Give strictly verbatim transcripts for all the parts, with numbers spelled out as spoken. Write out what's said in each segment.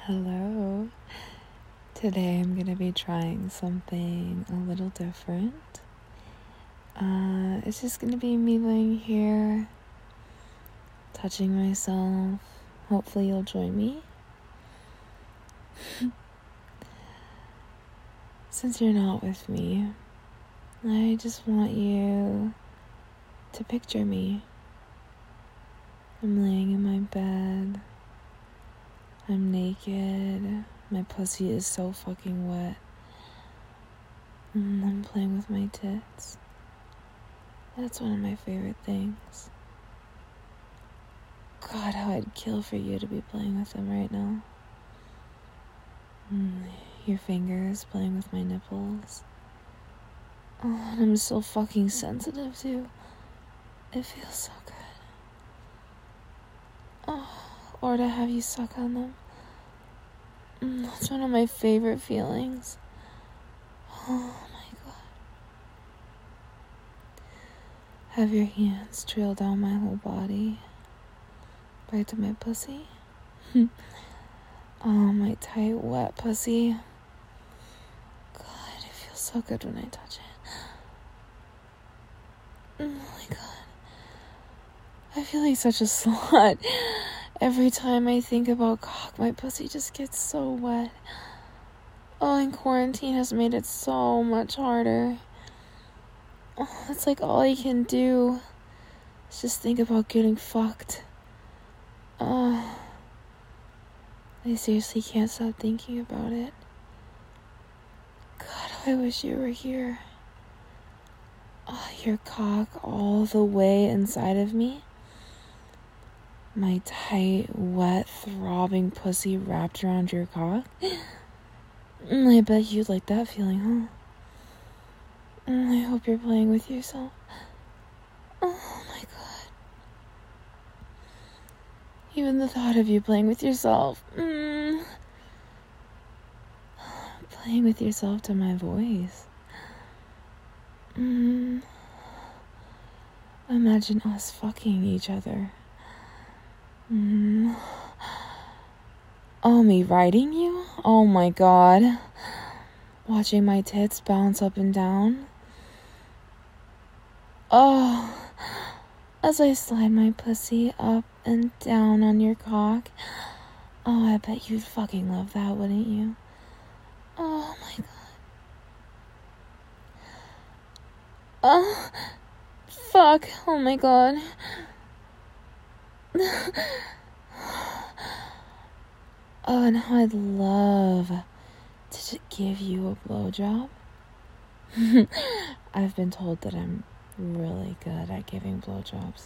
Hello. Today I'm going to be trying something a little different. Uh, it's just going to be me laying here, touching myself. Hopefully you'll join me. Since you're not with me, I just want you to picture me. I'm laying in my bed. I'm naked. My pussy is so fucking wet. And I'm playing with my tits. That's one of my favorite things. God, how I'd kill for you to be playing with them right now. Mm, your fingers playing with my nipples. Oh, and I'm so fucking sensitive too. It feels so good. Oh, or to have you suck on them. Mm, that's one of my favorite feelings. Oh my god. Have your hands trail down my whole body. Right to my pussy. Oh, my tight, wet pussy. God, it feels so good when I touch it. Oh my god. I feel like such a slut. Every time I think about cock, my pussy just gets so wet. Oh, and quarantine has made it so much harder. Oh, it's like all I can do is just think about getting fucked. Oh, I seriously can't stop thinking about it. God, I wish you were here. Oh, your cock all the way inside of me. My tight, wet, throbbing pussy wrapped around your cock. I bet you'd like that feeling, huh? I hope you're playing with yourself. Oh my god. Even the thought of you playing with yourself. Mm. Playing with yourself to my voice. Mm. Imagine us fucking each other. Mm. Oh, me riding you? Oh my god. Watching my tits bounce up and down. Oh, as I slide my pussy up and down on your cock. Oh, I bet you'd fucking love that, wouldn't you? Oh my god. Oh, fuck. Oh my god. Oh, and how I'd love to just give you a blowjob. I've been told that I'm really good at giving blowjobs.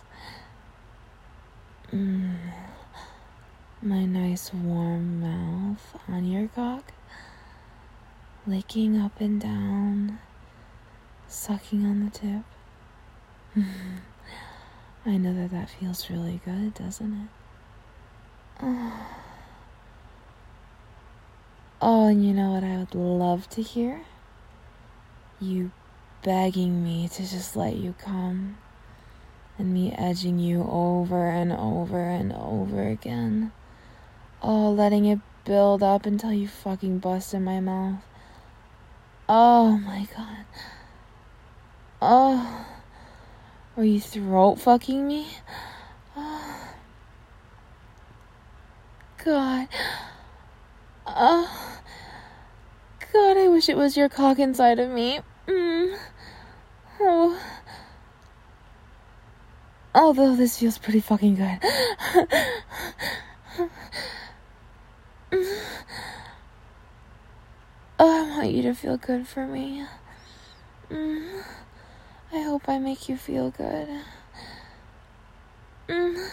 Mm. My nice warm mouth on your cock, licking up and down, sucking on the tip. I know that that feels really good, doesn't it? Oh. Oh, and you know what I would love to hear? You begging me to just let you come. And me edging you over and over and over again. Oh, letting it build up until you fucking bust in my mouth. Oh my god. Oh. Or you throat fucking me? Oh. God. Oh. God, I wish it was your cock inside of me. Mm. Oh. Although this feels pretty fucking good. Oh, I want you to feel good for me. Mm. I hope I make you feel good. Mm.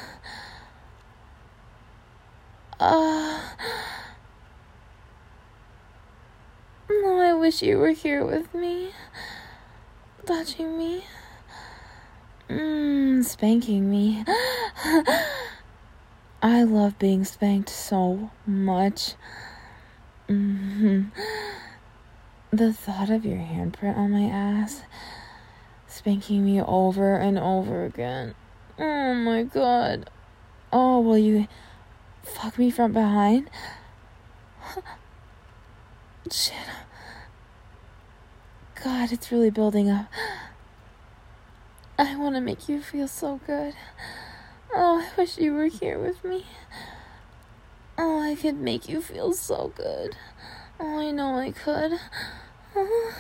Uh, no, I wish you were here with me. Touching me. Mm, spanking me. I love being spanked so much. Mm-hmm. The thought of your handprint on my ass, spanking me over and over again. Oh my god. Oh, will you fuck me from behind? Shit. God, it's really building up. I want to make you feel so good. Oh, I wish you were here with me. Oh, I could make you feel so good. Oh, I know I could. Oh.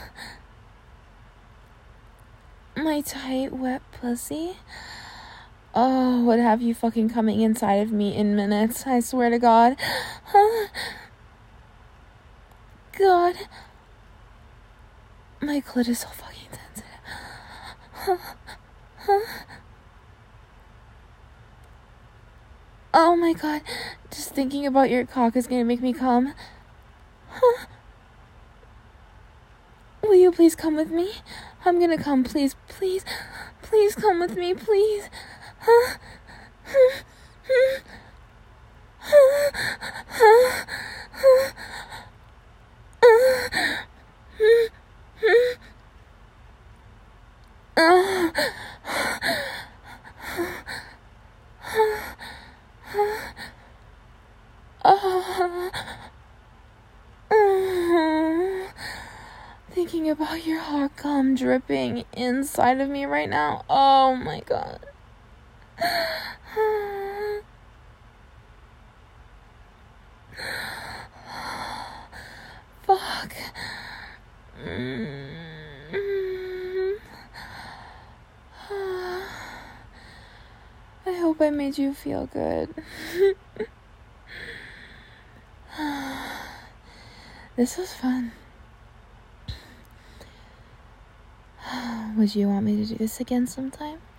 My tight, wet pussy. Oh, what have you fucking coming inside of me in minutes, I swear to God. Huh? God. My clit is so fucking sensitive. Huh? Huh? Oh my God. Just thinking about your cock is gonna make me come. Huh? Will you please come with me? I'm gonna come, please, please, please come with me, please. Huh? Thinking about your hot cum dripping inside of me right now. Oh my God. Fuck. I hope I made you feel good. This was fun. Would you want me to do this again sometime?